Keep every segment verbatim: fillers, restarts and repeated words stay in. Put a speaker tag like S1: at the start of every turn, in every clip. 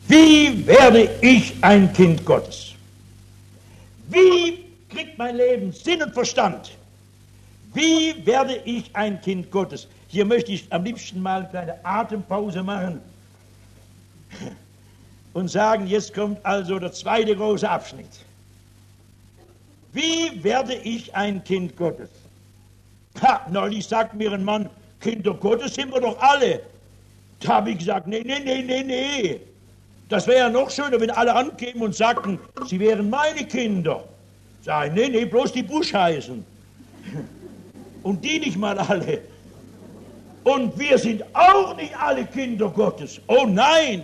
S1: Wie werde ich ein Kind Gottes? Wie kriegt mein Leben Sinn und Verstand? Wie werde ich ein Kind Gottes? Hier möchte ich am liebsten mal eine kleine Atempause machen und sagen, jetzt kommt also der zweite große Abschnitt. Wie werde ich ein Kind Gottes? Ha, neulich sagt mir ein Mann, Kinder Gottes sind wir doch alle. Da habe ich gesagt, nee, nee, nee, nee, nee. Das wäre ja noch schöner, wenn alle ankämen und sagten, sie wären meine Kinder. Sag ich, nee, nee, bloß die Busch heißen. Und die nicht mal alle. Und wir sind auch nicht alle Kinder Gottes. Oh nein!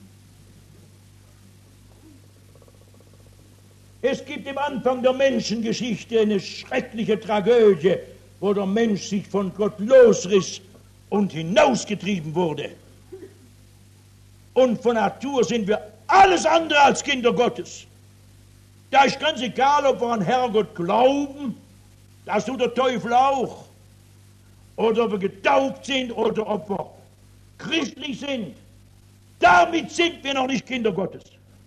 S1: Es gibt im Anfang der Menschengeschichte eine schreckliche Tragödie, wo der Mensch sich von Gott losriss und hinausgetrieben wurde. Und von Natur sind wir alles andere als Kinder Gottes. Da ist ganz egal, ob wir an Herrgott glauben, das tut der Teufel auch, oder ob wir getauft sind oder ob wir christlich sind. Damit sind wir noch nicht Kinder Gottes.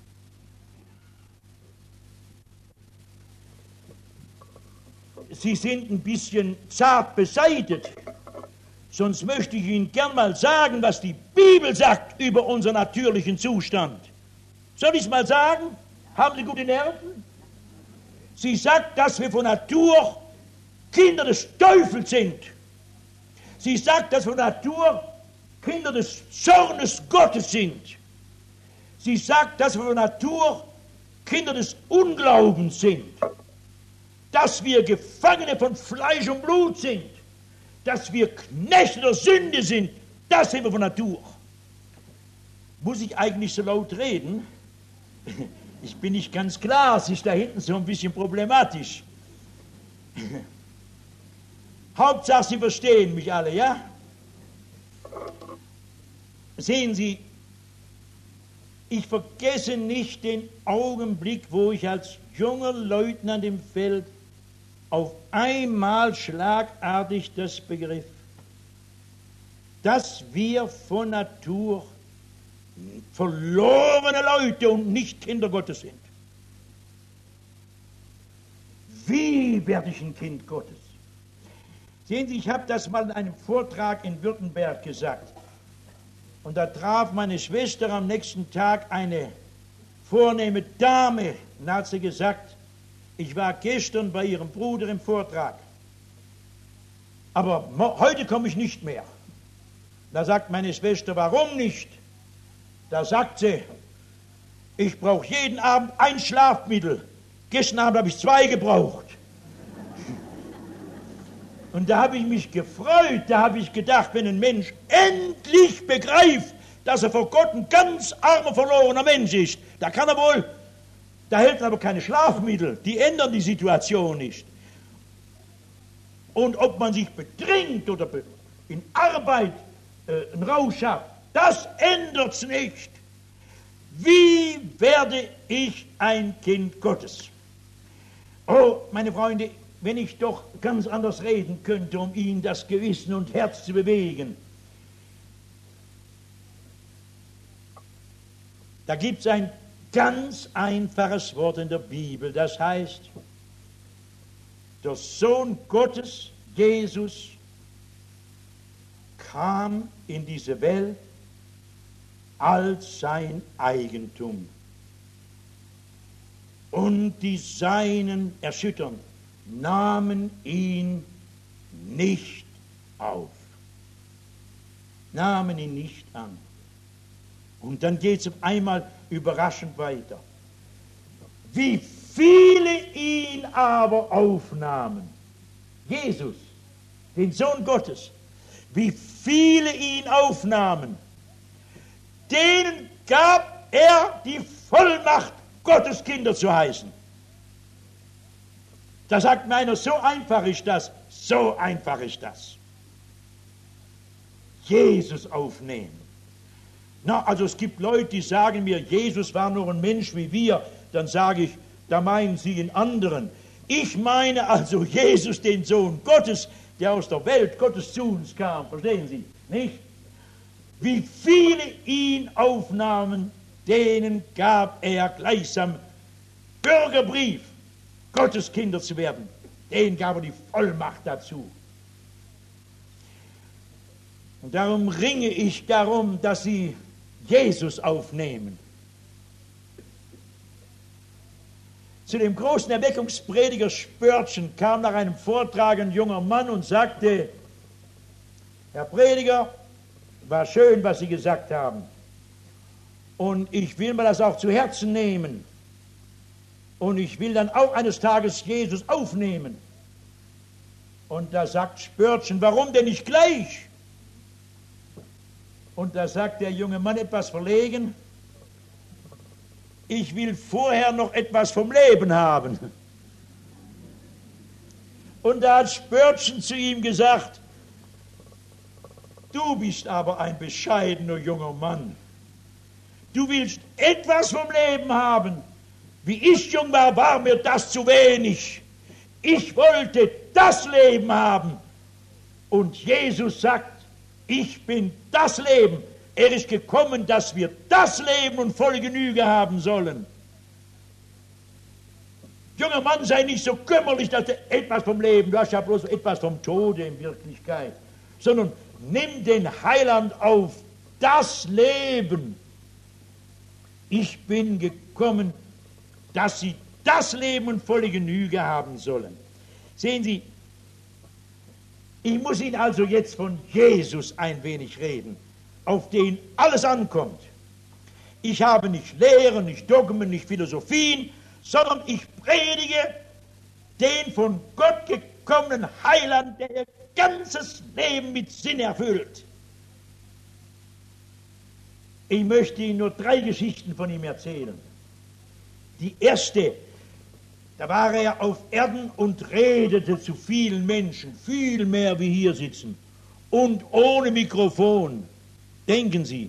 S1: Sie sind ein bisschen zart beseitet. Sonst möchte ich Ihnen gern mal sagen, was die Bibel sagt über unseren natürlichen Zustand. Soll ich es mal sagen? Haben Sie gute Nerven? Sie sagt, dass wir von Natur Kinder des Teufels sind. Sie sagt, dass wir von Natur Kinder des Zornes Gottes sind. Sie sagt, dass wir von Natur Kinder des Unglaubens sind. Dass wir Gefangene von Fleisch und Blut sind. Dass wir Knechte der Sünde sind, das sind wir von Natur. Muss ich eigentlich so laut reden? Ich bin nicht ganz klar, es ist da hinten so ein bisschen problematisch. Hauptsache, Sie verstehen mich alle, ja? Sehen Sie, ich vergesse nicht den Augenblick, wo ich als junger Leutnant im Feld auf einmal schlagartig das begriff, dass wir von Natur verlorene Leute und nicht Kinder Gottes sind. Wie werde ich ein Kind Gottes? Sehen Sie, ich habe das mal in einem Vortrag in Württemberg gesagt. Und da traf meine Schwester am nächsten Tag eine vornehme Dame. Und da hat sie gesagt, ich war gestern bei ihrem Bruder im Vortrag, aber heute komme ich nicht mehr. Da sagt meine Schwester, warum nicht? Da sagt sie, ich brauche jeden Abend ein Schlafmittel. Gestern Abend habe ich zwei gebraucht. Und da habe ich mich gefreut, da habe ich gedacht, wenn ein Mensch endlich begreift, dass er vor Gott ein ganz armer, verlorener Mensch ist, da kann er wohl... Da helfen aber keine Schlafmittel, die ändern die Situation nicht. Und ob man sich betrinkt oder in Arbeit äh, einen Rausch hat, das ändert es nicht. Wie werde ich ein Kind Gottes? Oh, meine Freunde, wenn ich doch ganz anders reden könnte, um Ihnen das Gewissen und Herz zu bewegen. Da gibt es ein ganz einfaches Wort in der Bibel, das heißt, der Sohn Gottes, Jesus, kam in diese Welt als sein Eigentum. Und die Seinen erschüttern, nahmen ihn nicht auf, nahmen ihn nicht an. Und dann geht es auf einmal überraschend weiter. Wie viele ihn aber aufnahmen, Jesus, den Sohn Gottes, wie viele ihn aufnahmen, denen gab er die Vollmacht, Gottes Kinder zu heißen. Da sagt mir einer, so einfach ist das, so einfach ist das. Jesus aufnehmen. Na, also es gibt Leute, die sagen mir, Jesus war nur ein Mensch wie wir. Dann sage ich, da meinen sie einen anderen. Ich meine also Jesus, den Sohn Gottes, der aus der Welt Gottes zu uns kam. Verstehen Sie? Nicht? Wie viele ihn aufnahmen, denen gab er gleichsam Bürgerbrief, Gottes Kinder zu werden. Denen gab er die Vollmacht dazu. Und darum ringe ich darum, dass sie Jesus aufnehmen. Zu dem großen Erweckungsprediger Spörtchen kam nach einem Vortrag ein junger Mann und sagte: Herr Prediger, war schön, was Sie gesagt haben. Und ich will mir das auch zu Herzen nehmen. Und ich will dann auch eines Tages Jesus aufnehmen. Und da sagt Spörtchen: Warum denn nicht gleich? Und da sagt der junge Mann etwas verlegen: Ich will vorher noch etwas vom Leben haben. Und da hat Spörtchen zu ihm gesagt: Du bist aber ein bescheidener junger Mann. Du willst etwas vom Leben haben. Wie ich jung war, war mir das zu wenig. Ich wollte das Leben haben. Und Jesus sagt: Ich bin das Leben. Er ist gekommen, dass wir das Leben und volle Genüge haben sollen. Junger Mann, sei nicht so kümmerlich, dass du etwas vom Leben, du hast ja bloß etwas vom Tode in Wirklichkeit, sondern nimm den Heiland auf, das Leben. Ich bin gekommen, dass sie das Leben und volle Genüge haben sollen. Sehen Sie, ich muss Ihnen also jetzt von Jesus ein wenig reden, auf den alles ankommt. Ich habe nicht Lehren, nicht Dogmen, nicht Philosophien, sondern ich predige den von Gott gekommenen Heiland, der ihr ganzes Leben mit Sinn erfüllt. Ich möchte Ihnen nur drei Geschichten von ihm erzählen. Die erste: Da war er auf Erden und redete zu vielen Menschen, viel mehr wie hier sitzen, und ohne Mikrofon. Denken Sie,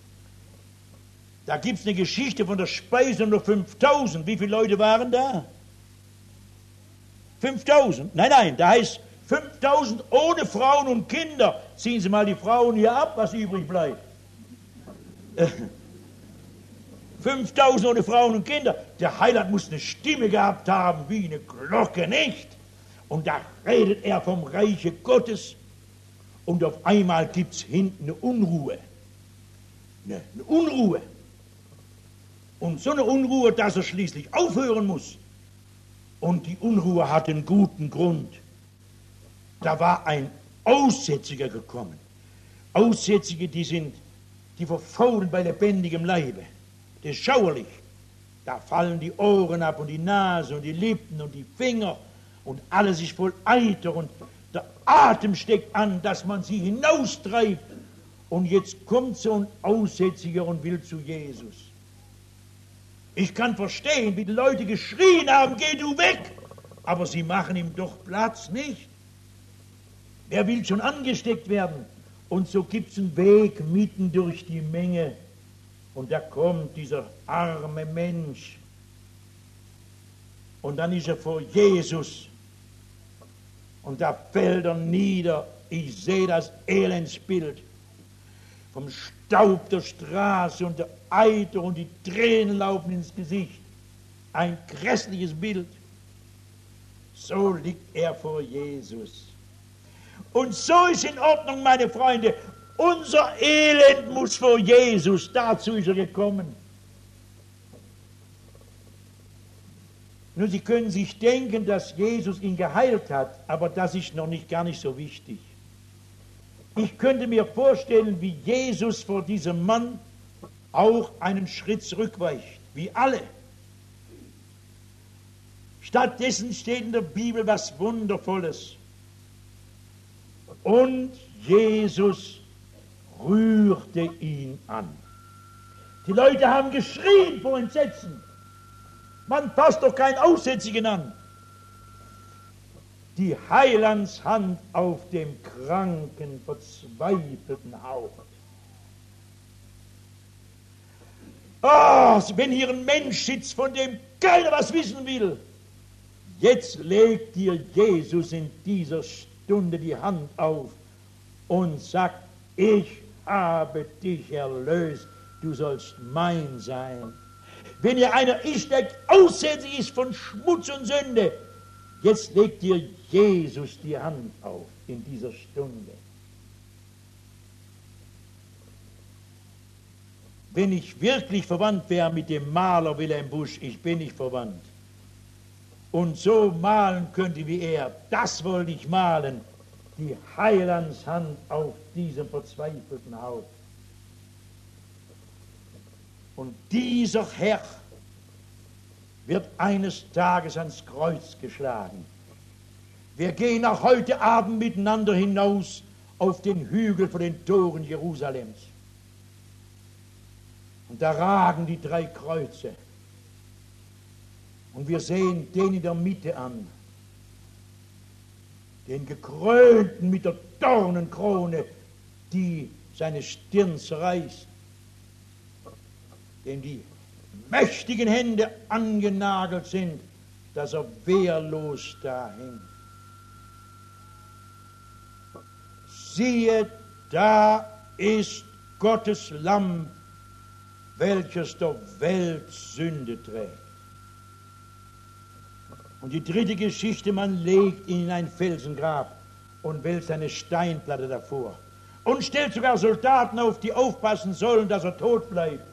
S1: da gibt es eine Geschichte von der Speisung der fünftausend. Wie viele Leute waren da? fünftausend? Nein, nein, da heißt fünftausend ohne Frauen und Kinder. Ziehen Sie mal die Frauen hier ab, was übrig bleibt. fünftausend ohne Frauen und Kinder. Der Heiland muss eine Stimme gehabt haben, wie eine Glocke, nicht? Und da redet er vom Reiche Gottes. Und auf einmal gibt es hinten eine Unruhe. Eine, eine Unruhe. Und so eine Unruhe, dass er schließlich aufhören muss. Und die Unruhe hat einen guten Grund. Da war ein Aussätziger gekommen. Aussätzige, die sind, die verfaulen bei lebendigem Leibe. Das ist schauerlich. Da fallen die Ohren ab und die Nase und die Lippen und die Finger und alles ist voll Eiter und der Atem steckt an, dass man sie hinaustreibt. Und jetzt kommt so ein Aussätziger und will zu Jesus. Ich kann verstehen, wie die Leute geschrien haben: Geh du weg! Aber sie machen ihm doch Platz, nicht? Wer will schon angesteckt werden? Und so gibt es einen Weg mitten durch die Menge. Und da kommt dieser arme Mensch. Und dann ist er vor Jesus. Und da fällt er nieder. Ich sehe das Elendsbild. Vom Staub der Straße und der Eiter und die Tränen laufen ins Gesicht. Ein grässliches Bild. So liegt er vor Jesus. Und so ist in Ordnung, meine Freunde. Unser Elend muss vor Jesus. Dazu ist er gekommen. Nun, Sie können sich denken, dass Jesus ihn geheilt hat, aber das ist noch nicht, gar nicht so wichtig. Ich könnte mir vorstellen, wie Jesus vor diesem Mann auch einen Schritt zurückweicht, wie alle. Stattdessen steht in der Bibel was Wundervolles. Und Jesus rührte ihn an. Die Leute haben geschrien vor Entsetzen. Man fasst doch keinen Aussätzigen an. Die Heilandshand auf dem kranken, verzweifelten Haupt. Ah, wenn hier ein Mensch sitzt, von dem keiner was wissen will. Jetzt legt dir Jesus in dieser Stunde die Hand auf und sagt: Ich habe dich erlöst. du sollst mein sein. Wenn ihr einer ist, der aussätzlich ist von Schmutz und Sünde, jetzt legt dir Jesus die Hand auf in dieser Stunde. Wenn ich wirklich verwandt wäre mit dem Maler Wilhelm Busch, ich bin nicht verwandt, und so malen könnte wie er, das wollte ich malen, die Heilandshand auf diesem verzweifelten Haupt. Und dieser Herr wird eines Tages ans Kreuz geschlagen. Wir gehen auch heute Abend miteinander hinaus auf den Hügel vor den Toren Jerusalems. Und da ragen die drei Kreuze. Und wir sehen den in der Mitte an, den Gekrönten mit der Dornenkrone, die seine Stirn zerreißt, dem die mächtigen Hände angenagelt sind, dass er wehrlos da hängt. Siehe, da ist Gottes Lamm, welches der Welt Sünde trägt. Und die dritte Geschichte, man legt ihn in ein Felsengrab und wälzt eine Steinplatte davor und stellt sogar Soldaten auf, die aufpassen sollen, dass er tot bleibt.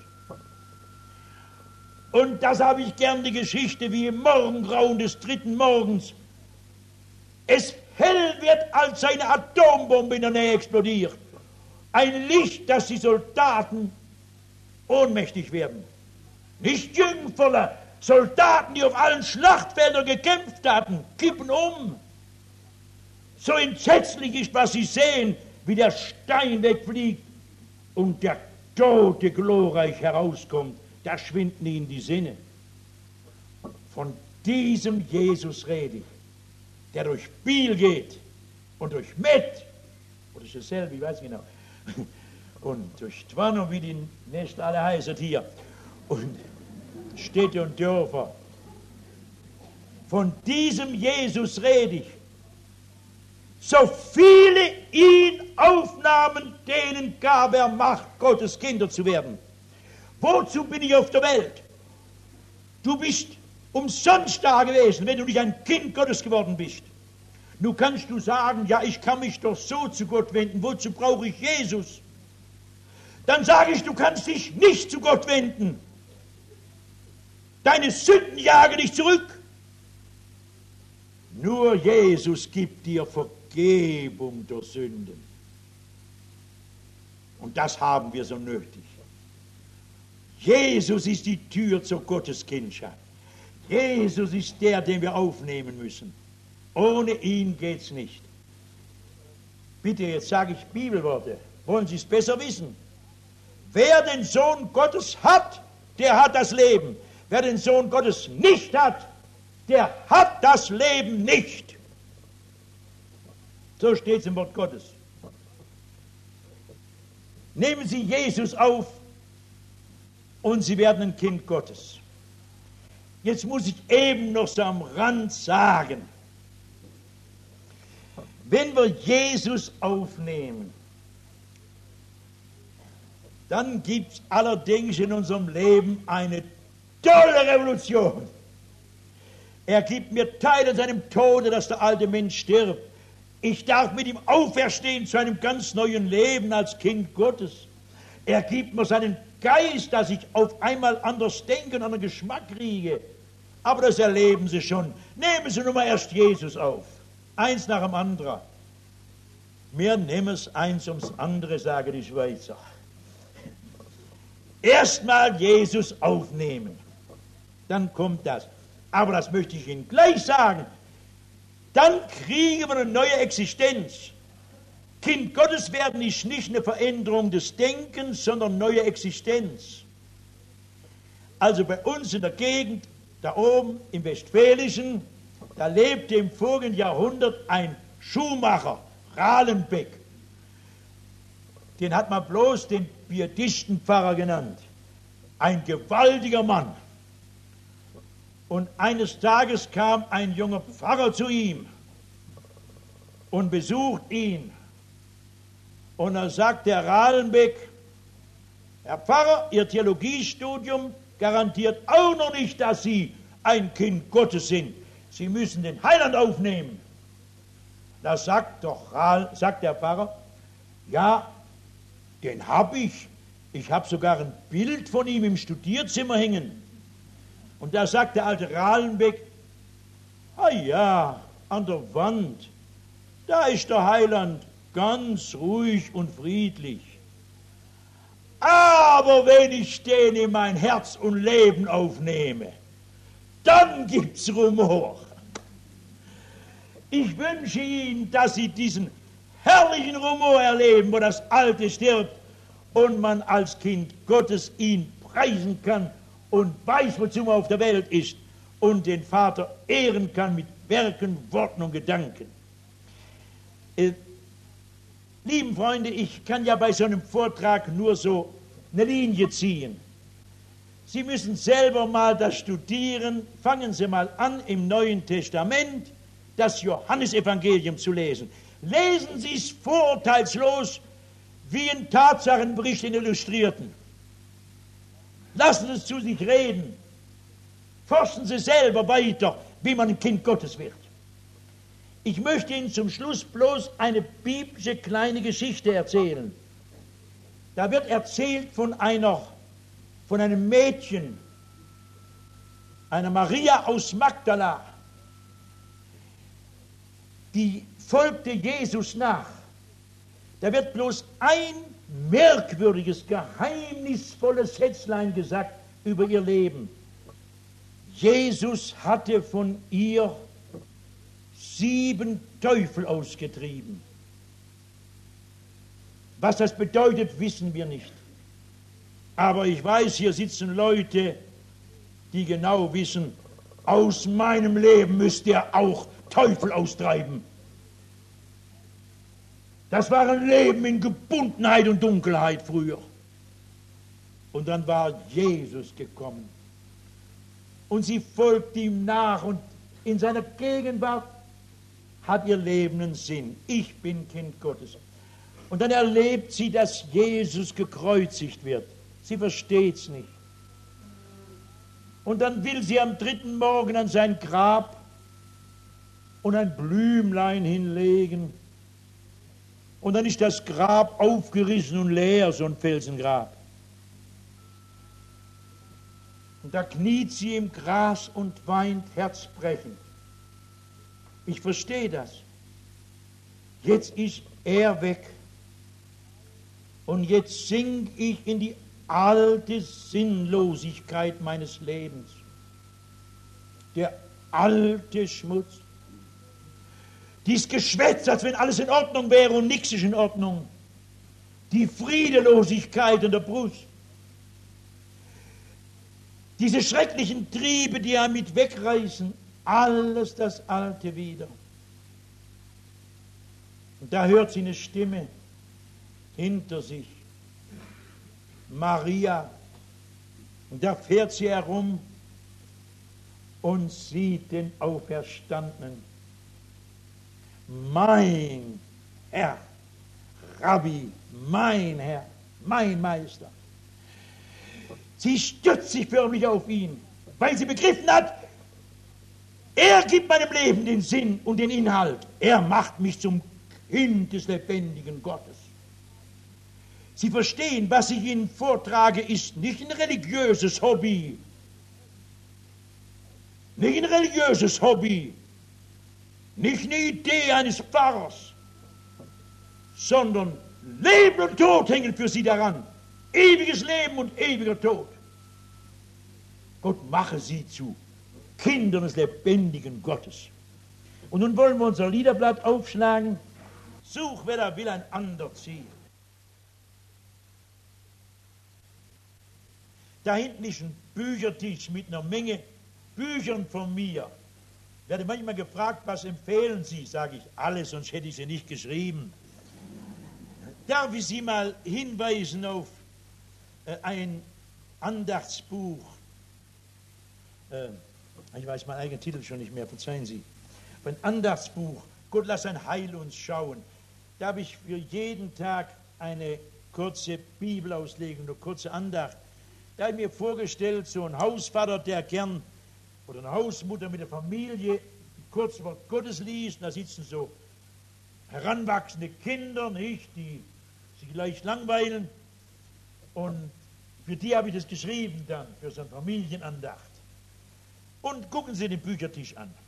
S1: Und das habe ich gern, die Geschichte wie im Morgengrauen des dritten Morgens. Es hell wird, als eine Atombombe in der Nähe explodiert. Ein Licht, dass die Soldaten ohnmächtig werden. Nicht Jüngferler, Soldaten, die auf allen Schlachtfeldern gekämpft hatten, kippen um. So entsetzlich ist, was sie sehen, wie der Stein wegfliegt und der Tote glorreich herauskommt. Da schwinden ihnen die Sinne. Von diesem Jesus rede ich, der durch Biel geht und durch Met, oder ist dasselbe, ich weiß genau, und durch Twano, wie die nächste alle heißen hier, und Städte und Dörfer. Von diesem Jesus rede ich. So viele ihn aufnahmen, denen gab er Macht, Gottes Kinder zu werden. Wozu bin ich auf der Welt? Du bist umsonst da gewesen, wenn du nicht ein Kind Gottes geworden bist. Nun kannst du sagen, ja, ich kann mich doch so zu Gott wenden, wozu brauche ich Jesus? Dann sage ich, du kannst dich nicht zu Gott wenden. Deine Sünden jagen dich zurück. Nur Jesus gibt dir Vergebung der Sünden. Und das haben wir so nötig. Jesus ist die Tür zur Gotteskindschaft. Jesus ist der, den wir aufnehmen müssen. Ohne ihn geht's nicht. Bitte, jetzt sage ich Bibelworte. Wollen Sie es besser wissen? Wer den Sohn Gottes hat, der hat das Leben. Wer den Sohn Gottes nicht hat, der hat das Leben nicht. So steht es im Wort Gottes. Nehmen Sie Jesus auf und Sie werden ein Kind Gottes. Jetzt muss ich eben noch so am Rand sagen, wenn wir Jesus aufnehmen, dann gibt es allerdings in unserem Leben eine tolle Revolution. Er gibt mir Teil an seinem Tode, dass der alte Mensch stirbt. Ich darf mit ihm auferstehen zu einem ganz neuen Leben als Kind Gottes. Er gibt mir seinen Geist, dass ich auf einmal anders denke und einen Geschmack kriege. Aber das erleben Sie schon. Nehmen Sie nun mal erst Jesus auf. Eins nach dem anderen. Wir nehmen es eins ums andere, sagen die Schweizer. Erstmal Jesus aufnehmen. Dann kommt das. Aber das möchte ich Ihnen gleich sagen. Dann kriegen wir eine neue Existenz. Kind Gottes werden ist nicht eine Veränderung des Denkens, sondern neue Existenz. Also bei uns in der Gegend, da oben im Westfälischen, da lebte im vorigen Jahrhundert ein Schuhmacher, Rahlenbeck. Den hat man bloß den Pietistenpfarrer genannt. Ein gewaltiger Mann. Und eines Tages kam ein junger Pfarrer zu ihm und besucht ihn. Und er sagt der Rahlenbeck, Herr Pfarrer, Ihr Theologiestudium garantiert auch noch nicht, dass Sie ein Kind Gottes sind. Sie müssen den Heiland aufnehmen. Da sagt doch, sagt der Pfarrer, ja, den habe ich. Ich habe sogar ein Bild von ihm im Studierzimmer hängen. Und da sagt der alte Rahlenbeck, ah ja, an der Wand, da ist der Heiland ganz ruhig und friedlich. Aber wenn ich den in mein Herz und Leben aufnehme, dann gibt's Rumor. Ich wünsche Ihnen, dass Sie diesen herrlichen Rumor erleben, wo das Alte stirbt und man als Kind Gottes ihn preisen kann und weiß, wozu man auf der Welt ist und den Vater ehren kann mit Werken, Worten und Gedanken. Äh, lieben Freunde, ich kann ja bei so einem Vortrag nur so eine Linie ziehen. Sie müssen selber mal das studieren. Fangen Sie mal an, im Neuen Testament das Johannesevangelium zu lesen. Lesen Sie es vorurteilslos wie ein Tatsachenbericht in Illustrierten. Lassen Sie es zu sich reden. Forschen Sie selber weiter, wie man ein Kind Gottes wird. Ich möchte Ihnen zum Schluss bloß eine biblische kleine Geschichte erzählen. Da wird erzählt von einer, von einem Mädchen, einer Maria aus Magdala, die folgte Jesus nach. Da wird bloß ein merkwürdiges, geheimnisvolles Sätzlein gesagt über ihr Leben. Jesus hatte von ihr sieben Teufel ausgetrieben. Was das bedeutet, wissen wir nicht. Aber ich weiß, hier sitzen Leute, die genau wissen, aus meinem Leben müsst ihr auch Teufel austreiben. Das war ein Leben in Gebundenheit und Dunkelheit früher. Und dann war Jesus gekommen. Und sie folgt ihm nach und in seiner Gegenwart hat ihr Leben einen Sinn. Ich bin Kind Gottes. Und dann erlebt sie, dass Jesus gekreuzigt wird. Sie versteht es nicht. Und dann will sie am dritten Morgen an sein Grab und ein Blümlein hinlegen. Und dann ist das Grab aufgerissen und leer, so ein Felsengrab. Und da kniet sie im Gras und weint herzbrechend. Ich verstehe das. Jetzt ist er weg. Und jetzt sink ich in die alte Sinnlosigkeit meines Lebens. Der alte Schmutz. Dies Geschwätz, als wenn alles in Ordnung wäre und nichts ist in Ordnung. Die Friedelosigkeit in der Brust. Diese schrecklichen Triebe, die er mit wegreißen. Alles das Alte wieder. Und da hört sie eine Stimme hinter sich. Maria. Und da fährt sie herum und sieht den Auferstandenen. Mein Herr, Rabbi, mein Herr, mein Meister. Sie stürzt sich förmlich auf ihn, weil sie begriffen hat, er gibt meinem Leben den Sinn und den Inhalt. Er macht mich zum Kind des lebendigen Gottes. Sie verstehen, was ich Ihnen vortrage, ist nicht ein religiöses Hobby. Nicht ein religiöses Hobby. Nicht eine Idee eines Pfarrers. Sondern Leben und Tod hängen für Sie daran. Ewiges Leben und ewiger Tod. Gott mache Sie zu Kindern des lebendigen Gottes. Und nun wollen wir unser Liederblatt aufschlagen. Such, wer da will, ein ander Ziel. Da hinten ist ein Büchertisch mit einer Menge Büchern von mir. Ich werde manchmal gefragt, was empfehlen Sie? Sage ich, alles, sonst hätte ich sie nicht geschrieben. Darf ich Sie mal hinweisen auf äh, ein Andachtsbuch? Äh, ich weiß meinen eigenen Titel schon nicht mehr, verzeihen Sie. Ein Andachtsbuch, Gott lass sein Heil uns schauen. Da habe ich für jeden Tag eine kurze Bibelauslegung, eine kurze Andacht. Da habe ich mir vorgestellt, so ein Hausvater, der gern, oder eine Hausmutter mit der Familie, kurz Wort Gottes liest, und da sitzen so heranwachsende Kinder, nicht, die sich leicht langweilen. Und für die habe ich das geschrieben dann, für so eine Familienandacht. Und gucken Sie den Büchertisch an.